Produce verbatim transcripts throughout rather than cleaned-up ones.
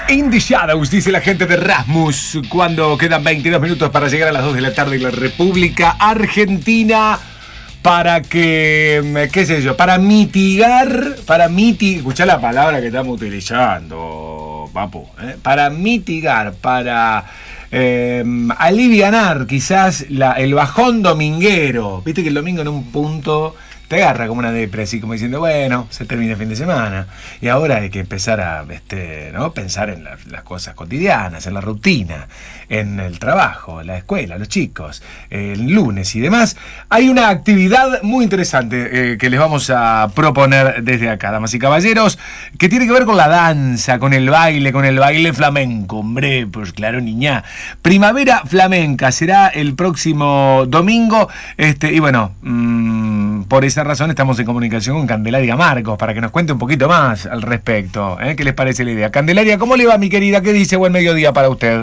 In the Shadows, dice la gente de Rasmus, cuando quedan veintidós minutos para llegar a las dos de la tarde en la República Argentina, para que, qué sé yo, para mitigar, para mitigar, escuchá la palabra que estamos utilizando, papu, ¿eh? Para mitigar, para eh, alivianar quizás la, el bajón dominguero. Viste que el domingo en un punto te agarra como una depresión, como diciendo, bueno, se termina el fin de semana y ahora hay que empezar a este, ¿no? pensar en la, las cosas cotidianas, en la rutina, en el trabajo, en la escuela, los chicos, el lunes y demás. Hay una actividad muy interesante eh, que les vamos a proponer desde acá, damas y caballeros, que tiene que ver con la danza, con el baile, con el baile flamenco. Hombre, pues claro, niña. Primavera Flamenca será el próximo domingo, este, y bueno, mmm, por esa razón estamos en comunicación con Candelaria Marcos para que nos cuente un poquito más al respecto. ¿eh? ¿Qué les parece la idea? Candelaria, ¿cómo le va, mi querida? ¿Qué dice? Buen mediodía para usted.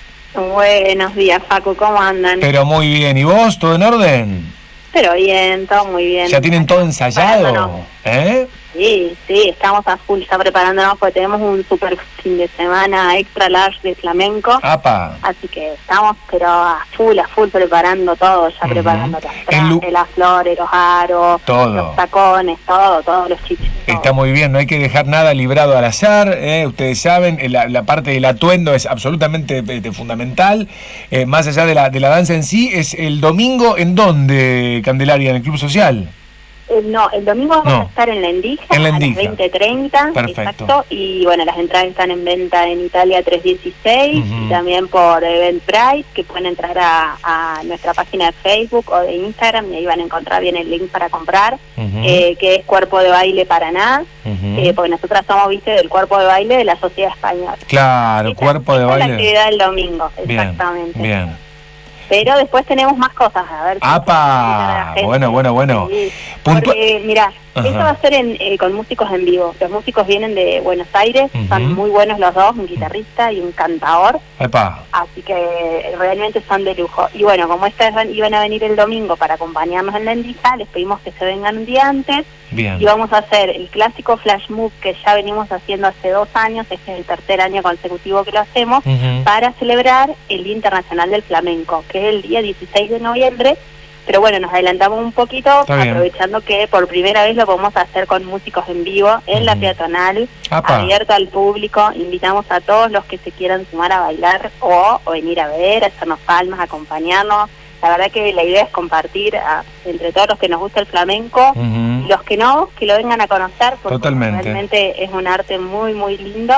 Buenos días, Facu, ¿cómo andan? Pero muy bien, ¿y vos? ¿Todo en orden? Pero bien, todo muy bien. ¿Ya tienen todo ensayado? ¿Eh? Sí, sí, estamos a full, ya preparándonos porque tenemos un super fin de semana extra large de flamenco. ¡Apa! Así que estamos, pero a full, a full preparando todo, ya uh-huh. preparando las trajes, las flores, los aros, todo. Los tacones, todo, todos los chichos. Está muy bien, no hay que dejar nada librado al azar, ¿eh? Ustedes saben, la, la parte del atuendo es absolutamente eh, fundamental, eh, más allá de la, de la danza en sí. ¿Es el domingo en dónde, Candelaria? ¿En el Club Social? Eh, no, el domingo vamos no. a estar en la Endija, en la a las veinte treinta, exacto, y bueno, las entradas están en venta en Italia trescientos dieciséis, uh-huh. y también por Eventbrite, que pueden entrar a, a nuestra página de Facebook o de Instagram, y ahí van a encontrar bien el link para comprar, uh-huh. eh, que es Cuerpo de Baile Paraná, uh-huh. eh, porque nosotras somos, viste, del Cuerpo de Baile de la Sociedad Española. Claro, esta, Cuerpo de esta Baile. Es la actividad del domingo, bien, exactamente. Bien. Pero después tenemos más cosas, a ver. ¡Apa! Si bueno, bueno, bueno. Sí, porque, mirá, Ajá. eso va a ser en, eh, con músicos en vivo. Los músicos vienen de Buenos Aires, uh-huh. son muy buenos los dos, un guitarrista y un cantador. ¡Epa! Así que realmente son de lujo. Y bueno, como estas iban a venir el domingo para acompañarnos en la Endija, les pedimos que se vengan un día antes. Bien. Y vamos a hacer el clásico flash move que ya venimos haciendo hace dos años, este es el tercer año consecutivo que lo hacemos, uh-huh. para celebrar el Día Internacional del Flamenco, que es el día dieciséis de noviembre, pero bueno, nos adelantamos un poquito, Está aprovechando bien. que por primera vez lo podemos hacer con músicos en vivo, en uh-huh. la peatonal, Apa. abierto al público. Invitamos a todos los que se quieran sumar a bailar o, o venir a ver, a hacernos palmas, acompañarnos. La verdad que la idea es compartir a, entre todos los que nos gusta el flamenco, uh-huh. y los que no, que lo vengan a conocer, porque Totalmente. realmente es un arte muy, muy lindo.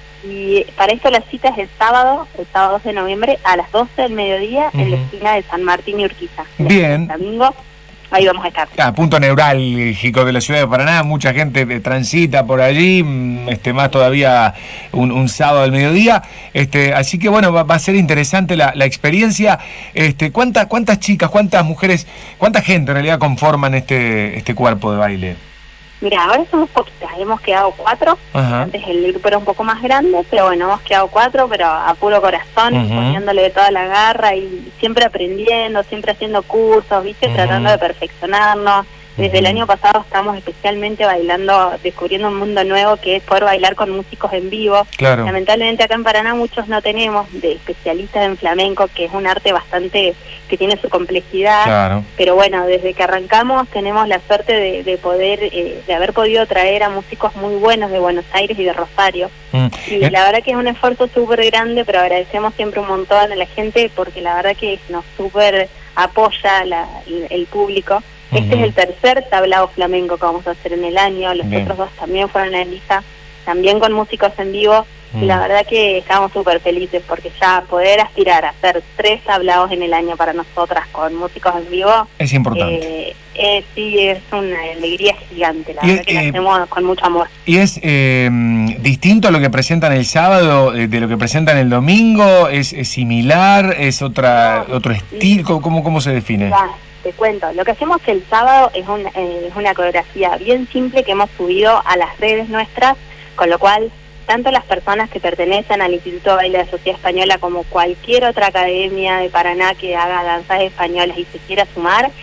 Y para esto la cita es el sábado, el sábado dos de noviembre, a las doce del mediodía, uh-huh. en la esquina de San Martín y Urquiza. Bien. El domingo, ahí vamos a estar. Ah, punto neurálgico de la ciudad de Paraná, mucha gente transita por allí, este más todavía un, un sábado al mediodía, este, así que bueno, va, va a ser interesante la, la experiencia. Este, ¿cuántas, cuántas chicas, cuántas mujeres, cuánta gente en realidad conforman este, este cuerpo de baile? Mira, ahora somos poquitas, hemos quedado cuatro. Ajá. Antes el grupo era un poco más grande, pero bueno, hemos quedado cuatro, pero a puro corazón, uh-huh. poniéndole toda la garra y siempre aprendiendo, siempre haciendo cursos, ¿viste? Uh-huh. Tratando de perfeccionarnos. Desde uh-huh. el año pasado estamos especialmente bailando, descubriendo un mundo nuevo que es poder bailar con músicos en vivo. Claro. Lamentablemente acá en Paraná muchos no tenemos de especialistas en flamenco, que es un arte bastante, que tiene su complejidad. Claro. Pero bueno, desde que arrancamos tenemos la suerte de, de poder, eh, de haber podido traer a músicos muy buenos de Buenos Aires y de Rosario. Mm. Y eh. la verdad que es un esfuerzo súper grande, pero agradecemos siempre un montón a la gente porque la verdad que nos súper apoya la, el, el público. Este uh-huh. es el tercer tablao flamenco que vamos a hacer en el año, los Bien. otros dos también fueron en Elisa, también con músicos en vivo, uh-huh. y la verdad que estamos súper felices porque ya poder aspirar a hacer tres tablaos en el año para nosotras con músicos en vivo es importante. Eh, eh, sí, es una alegría gigante, la y, verdad que eh, lo hacemos con mucho amor. ¿Y es eh, distinto a lo que presentan el sábado de lo que presentan el domingo? ¿Es, es similar? ¿Es otra no, otro estilo? ¿Cómo, cómo se define? Ya. Te cuento, lo que hacemos el sábado es, un, eh, es una coreografía bien simple que hemos subido a las redes nuestras, con lo cual tanto las personas que pertenecen al Instituto de Baile de la Sociedad Española como cualquier otra academia de Paraná que haga danzas españolas y se quiera sumar,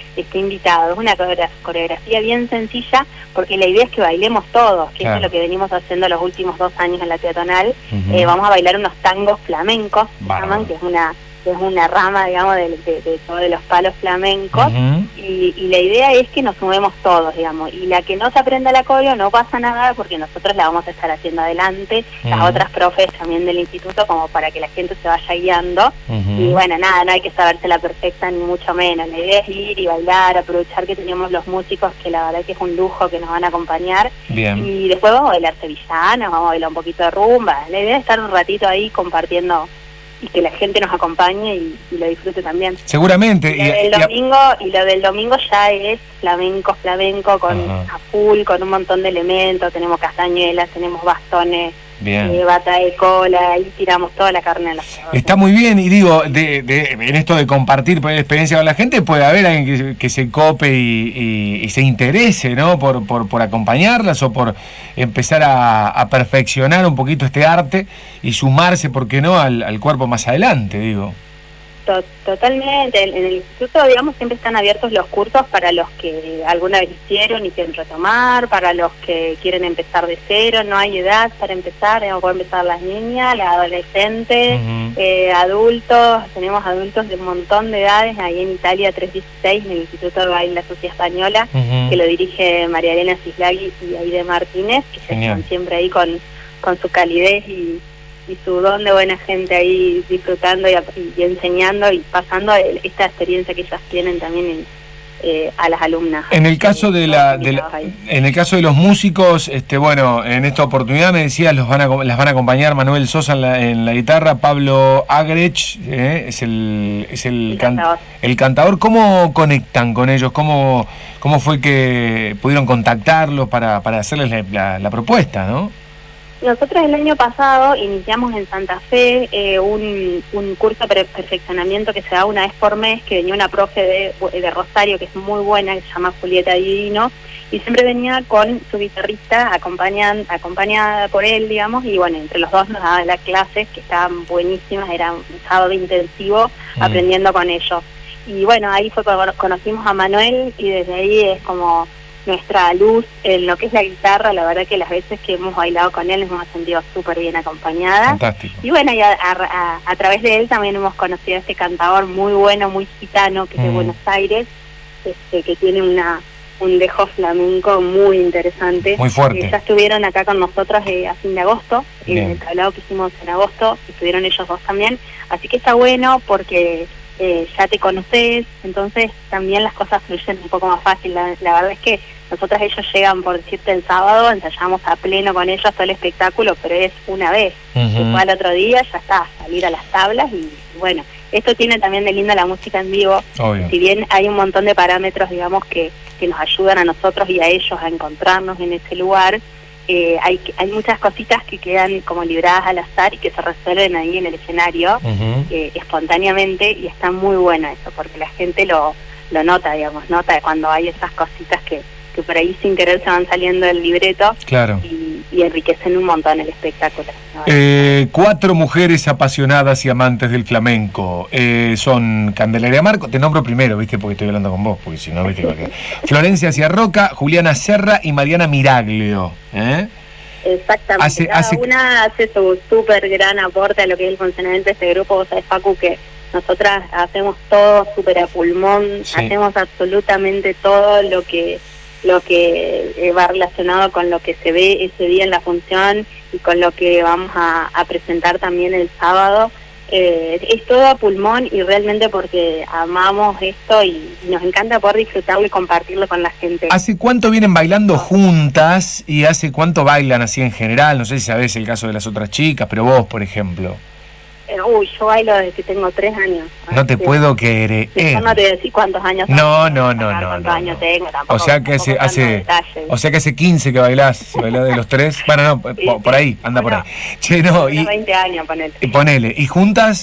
esté invitado. Es una coreografía bien sencilla, porque la idea es que bailemos todos, que claro. Eso es lo que venimos haciendo los últimos dos años en la peatonal. Uh-huh. eh, vamos a bailar unos tangos flamencos, se llaman, que es una que es una rama, digamos, de, de, de todos los palos flamencos, uh-huh. y, y la idea es que nos sumemos todos, digamos, y la que no se aprenda la coreo no pasa nada, porque nosotros la vamos a estar haciendo adelante, uh-huh. las otras profes también del instituto, como para que la gente se vaya guiando, uh-huh. y bueno, nada, no hay que sabérsela perfecta, ni mucho menos, la idea es ir y bailar, aprovechar que tenemos los músicos, que la verdad que es un lujo que nos van a acompañar. Bien. Y después vamos a bailar sevillanas, vamos a bailar un poquito de rumba, la idea es estar un ratito ahí compartiendo y que la gente nos acompañe y, y lo disfrute también. Seguramente. Y lo del domingo, y lo del domingo ya es flamenco, flamenco, con Ajá. a full, con un montón de elementos, tenemos castañuelas, tenemos bastones, eh, bata de cola, y tiramos toda la carne a la asado. Está muy bien, y digo, de, de, en esto de compartir la experiencia con la gente, puede haber alguien que, que se cope y, y, y se interese, ¿no? Por, por, por acompañarlas o por empezar a, a perfeccionar un poquito este arte y sumarse, ¿por qué no?, al, al cuerpo más adelante, digo. Totalmente, en el instituto, digamos, siempre están abiertos los cursos para los que alguna vez hicieron y quieren retomar, para los que quieren empezar de cero, no hay edad para empezar, digamos, pueden empezar las niñas, las adolescentes, uh-huh. eh, adultos, tenemos adultos de un montón de edades, ahí en Italia tres dieciséis, en el Instituto de Baile La Sociedad Española, uh-huh. que lo dirige María Elena Cislagui y Aide Martínez, que Genial. Están siempre ahí con, con su calidez y y su don de buena gente ahí disfrutando y, y enseñando y pasando el, esta experiencia que ellas tienen también en, eh, a las alumnas. En el caso de la, de la en el caso de los músicos, este bueno, en esta oportunidad me decías, los van a, las van a acompañar Manuel Sosa en la, en la guitarra, Pablo Agrech, eh, es el es el, el, can, cantador. el cantador. ¿Cómo conectan con ellos? ¿Cómo cómo fue que pudieron contactarlos para, para hacerles la, la, la propuesta, no? Nosotros el año pasado iniciamos en Santa Fe eh, un, un curso de perfeccionamiento que se da una vez por mes, que venía una profe de, de Rosario, que es muy buena, que se llama Julieta Divino, y siempre venía con su guitarrista acompañan, acompañada por él, digamos, y bueno, entre los dos nos daban las clases, que estaban buenísimas, era un sábado intensivo mm. aprendiendo con ellos. Y bueno, ahí fue cuando conocimos a Manuel, y desde ahí es como nuestra luz en lo que es la guitarra. La verdad que las veces que hemos bailado con él nos hemos sentido súper bien acompañadas. Fantástico. Y bueno, y a, a, a través de él también hemos conocido a este cantador muy bueno, muy gitano, que es mm. de Buenos Aires, este, que tiene una un dejo flamenco muy interesante. Muy fuerte. Eh, ya estuvieron acá con nosotros eh, a fin de agosto, en el tablado que hicimos en agosto, estuvieron ellos dos también. Así que está bueno porque Eh, ya te conoces, entonces también las cosas fluyen un poco más fácil. La, la verdad es que nosotros ellos llegan, por decirte, el sábado, ensayamos a pleno con ellos todo el espectáculo, pero es una vez. Uh-huh. Después al otro día ya está, salir a las tablas y, y bueno, esto tiene también de lindo la música en vivo. Obvio. Si bien hay un montón de parámetros, digamos, que, que nos ayudan a nosotros y a ellos a encontrarnos en ese lugar, Eh, hay, hay muchas cositas que quedan como libradas al azar y que se resuelven ahí en el escenario uh-huh. eh, espontáneamente, y está muy bueno eso, porque la gente lo, lo nota, digamos, nota cuando hay esas cositas que, que por ahí sin querer se van saliendo del libreto. Claro. y, y enriquecen un montón el espectáculo, ¿no? Eh, cuatro mujeres apasionadas y amantes del flamenco. Eh, son Candelaria Marco, te nombro primero, ¿viste? Porque estoy hablando con vos, porque si no, ¿viste? Porque... Florencia Ciarroca, Juliana Serra y Mariana Miraglio. ¿Eh? Exactamente, hace, cada hace... una hace su súper gran aporte a lo que es el funcionamiento de este grupo. Vos sabés, Facu, que nosotras hacemos todo súper a pulmón, sí. hacemos absolutamente todo lo que lo que va relacionado con lo que se ve ese día en la función y con lo que vamos a, a presentar también el sábado. Eh, es todo a pulmón, y realmente porque amamos esto y nos encanta poder disfrutarlo y compartirlo con la gente. ¿Hace cuánto vienen bailando juntas y hace cuánto bailan así en general? No sé si sabés el caso de las otras chicas, pero vos, por ejemplo. Eh, uy, yo bailo desde que tengo tres años. No te que, puedo creer. Yo no te voy a decir cuántos años No, tengo, no, no, no. Cuántos no, años no. tengo, tampoco. O sea que hace, hace o sea que hace quince que bailás, si bailás de los tres. Bueno, no, sí, por, por ahí, anda bueno, por ahí. Che, no, y veinte años, ponele. Y ponele. ¿Y juntas?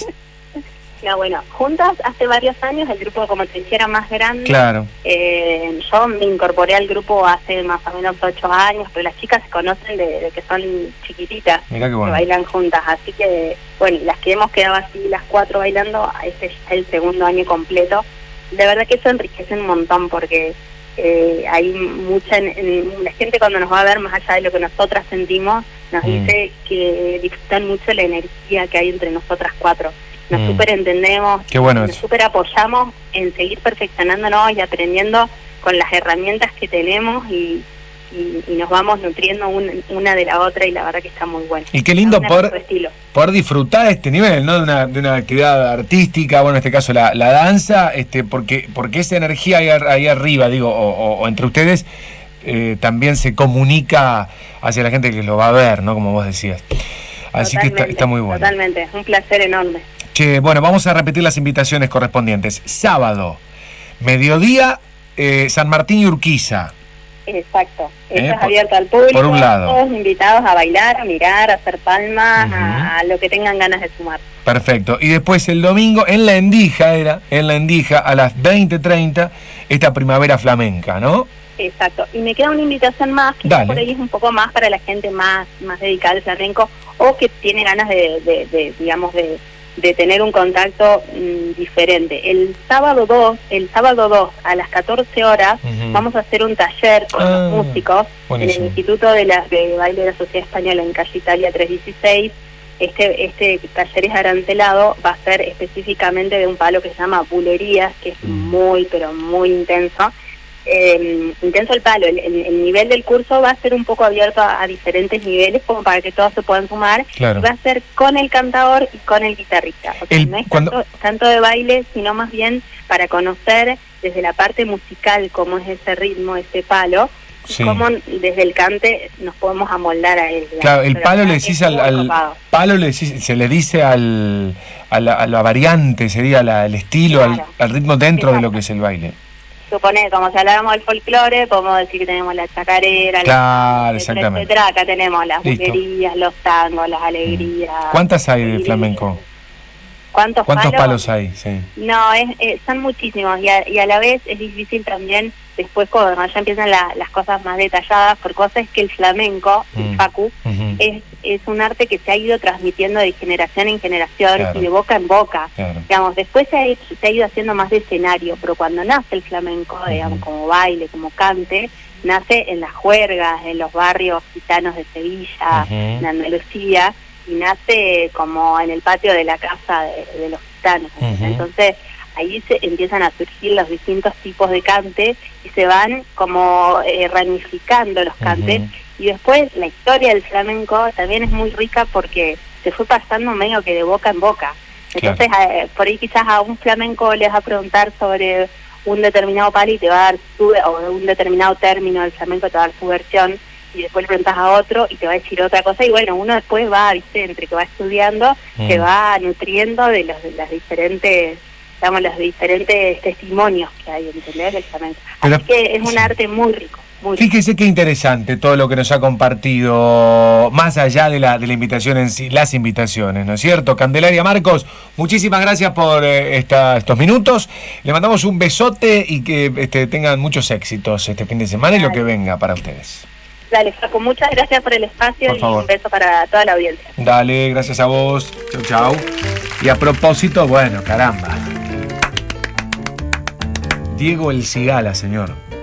No, bueno, juntas hace varios años, el grupo, como te decía, era más grande. Claro. Eh, yo me incorporé al grupo hace más o menos ocho años, pero las chicas se conocen de, de que son chiquititas. Mirá qué bueno. Que bailan juntas, así que, bueno, las que hemos quedado así, las cuatro bailando, este es el segundo año completo. la verdad que eso enriquece un montón porque eh, hay mucha, en, en, la gente cuando nos va a ver, más allá de lo que nosotras sentimos, nos mm. dice que disfrutan mucho la energía que hay entre nosotras cuatro. Nos mm. súper entendemos, Qué bueno nos eso. súper apoyamos en seguir perfeccionándonos y aprendiendo con las herramientas que tenemos y, y, y nos vamos nutriendo un, una de la otra y la verdad que está muy bueno. Y qué lindo poder, poder disfrutar este nivel, ¿no? De una, de una actividad artística, bueno, en este caso la, la danza, este, porque, porque esa energía ahí, ahí arriba, digo, o, o, o entre ustedes, eh, también se comunica hacia la gente que lo va a ver, ¿no? Como vos decías. Así totalmente, que está, está muy bueno. Totalmente, un placer enorme. Che, bueno, vamos a repetir las invitaciones correspondientes. Sábado, mediodía, eh, San Martín y Urquiza. Exacto, esto eh, es por, abierto al público, por un lado. Todos invitados a bailar, a mirar, a hacer palmas, uh-huh. a, a lo que tengan ganas de sumar. Perfecto, y después el domingo en La Endija, era, en La Endija, a las veinte treinta, esta primavera flamenca, ¿no? Exacto, y me queda una invitación más, que por ahí es un poco más para la gente más, más dedicada al flamenco, o que tiene ganas de, de, de digamos, de... de tener un contacto mmm, diferente. El sábado dos, el sábado dos a las catorce horas, uh-huh. vamos a hacer un taller con ah, los músicos buenísimo. En el Instituto de, la, de Baile de la Sociedad Española en calle Italia trescientos dieciséis. Este, este taller es arantelado, va a ser específicamente de un palo que se llama bulerías, que es uh-huh. muy, pero muy intenso. Eh, intenso el palo, el, el, el nivel del curso va a ser un poco abierto a, a diferentes niveles como para que todos se puedan sumar, claro. Y va a ser con el cantador y con el guitarrista, o sea, el, no es cuando... tanto, tanto de baile, sino más bien para conocer desde la parte musical cómo es ese ritmo, ese palo, sí. Y cómo desde el cante nos podemos amoldar a él. Digamos. Claro, el palo le decís al, al palo le decís, se le dice al a la, a la variante, sería la, el estilo, claro. al, al ritmo dentro Exacto. De lo que es el baile. Supone, como si habláramos del folclore, podemos decir que tenemos la chacarera, claro, la, etcétera, etcétera. Acá tenemos las bulerías, los tangos, las alegrías. ¿Cuántas hay de flamenco? ¿Cuántos, ¿Cuántos palos? palos hay? Sí. No, es, eh, son muchísimos y a, y a la vez es difícil también, después cuando ya empiezan la, las cosas más detalladas, por cosas es que el flamenco, mm. el facu, uh-huh. es, es un arte que se ha ido transmitiendo de generación en generación claro. Y de boca en boca. Claro. Digamos, después se ha, hecho, se ha ido haciendo más de escenario, pero cuando nace el flamenco, uh-huh. digamos, como baile, como cante, nace en las juergas, en los barrios gitanos de Sevilla, uh-huh. de Andalucía, y nace como en el patio de la casa de, de los gitanos. Uh-huh. Entonces ahí se empiezan a surgir los distintos tipos de cante y se van como eh, ramificando los cantes. Uh-huh. Y después la historia del flamenco también es muy rica porque se fue pasando medio que de boca en boca. Entonces claro. eh, por ahí quizás a un flamenco les va a preguntar sobre un determinado palo y te va a dar su, o un determinado término del flamenco te va a dar su versión, y después le preguntas a otro y te va a decir otra cosa, y bueno, uno después va, viste, entre que va estudiando, mm. se va nutriendo de los de las diferentes, digamos, los diferentes testimonios que hay, ¿entendés? Del flamenco. Así Pero, que es un sí. arte muy rico. Muy Fíjese rico. Qué interesante todo lo que nos ha compartido, más allá de la, de la invitación en sí, las invitaciones, ¿no es cierto? Candelaria Marcos, muchísimas gracias por eh, esta, estos minutos, le mandamos un besote y que este, tengan muchos éxitos este fin de semana Dale. Y lo que venga para ustedes. Dale, Facu, muchas gracias por el espacio por y favor. Un beso para toda la audiencia. Dale, gracias a vos. Chau, chau. Y a propósito, bueno, caramba. Diego El Cigala, señor.